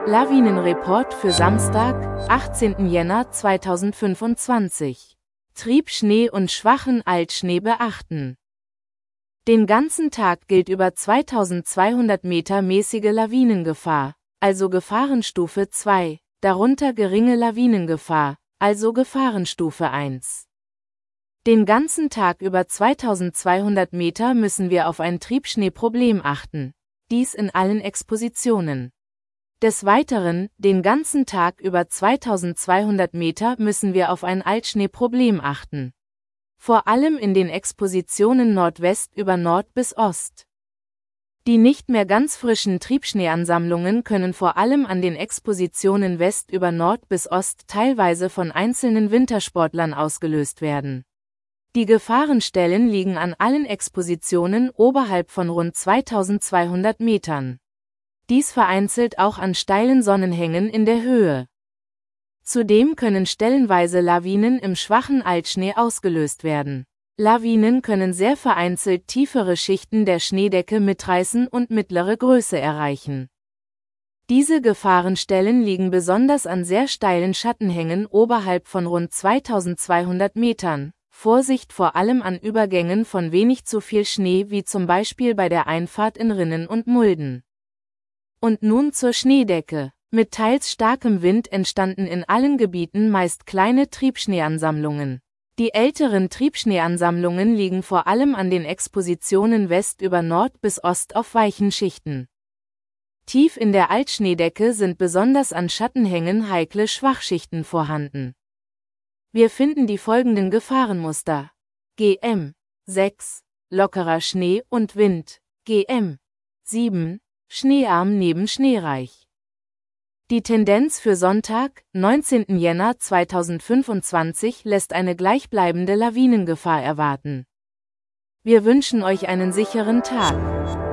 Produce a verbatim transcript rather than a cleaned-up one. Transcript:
Lawinenreport für Samstag, achtzehnten Jänner zweitausendfünfundzwanzig. Triebschnee und schwachen Altschnee beachten. Den ganzen Tag gilt über zweitausendzweihundert Meter mäßige Lawinengefahr, also Gefahrenstufe zwei, darunter geringe Lawinengefahr, also Gefahrenstufe eins. Den ganzen Tag über zweitausendzweihundert Meter müssen wir auf ein Triebschneeproblem achten, dies in allen Expositionen. Des Weiteren, den ganzen Tag über zweitausendzweihundert Meter müssen wir auf ein Altschneeproblem achten. Vor allem in den Expositionen Nordwest über Nord bis Ost. Die nicht mehr ganz frischen Triebschneeansammlungen können vor allem an den Expositionen West über Nord bis Ost teilweise von einzelnen Wintersportlern ausgelöst werden. Die Gefahrenstellen liegen an allen Expositionen oberhalb von rund zweitausendzweihundert Metern. Dies vereinzelt auch an steilen Sonnenhängen in der Höhe. Zudem können stellenweise Lawinen im schwachen Altschnee ausgelöst werden. Lawinen können sehr vereinzelt tiefere Schichten der Schneedecke mitreißen und mittlere Größe erreichen. Diese Gefahrenstellen liegen besonders an sehr steilen Schattenhängen oberhalb von rund zweitausendzweihundert Metern. Vorsicht vor allem an Übergängen von wenig zu viel Schnee wie zum Beispiel bei der Einfahrt in Rinnen und Mulden. Und nun zur Schneedecke. Mit teils starkem Wind entstanden in allen Gebieten meist kleine Triebschneeansammlungen. Die älteren Triebschneeansammlungen liegen vor allem an den Expositionen West über Nord bis Ost auf weichen Schichten. Tief in der Altschneedecke sind besonders an Schattenhängen heikle Schwachschichten vorhanden. Wir finden die folgenden Gefahrenmuster. G M sechs, lockerer Schnee und Wind. G M sieben, schneearm neben schneereich. Die Tendenz für Sonntag, neunzehnten Jänner zweitausendfünfundzwanzig lässt eine gleichbleibende Lawinengefahr erwarten. Wir wünschen euch einen sicheren Tag.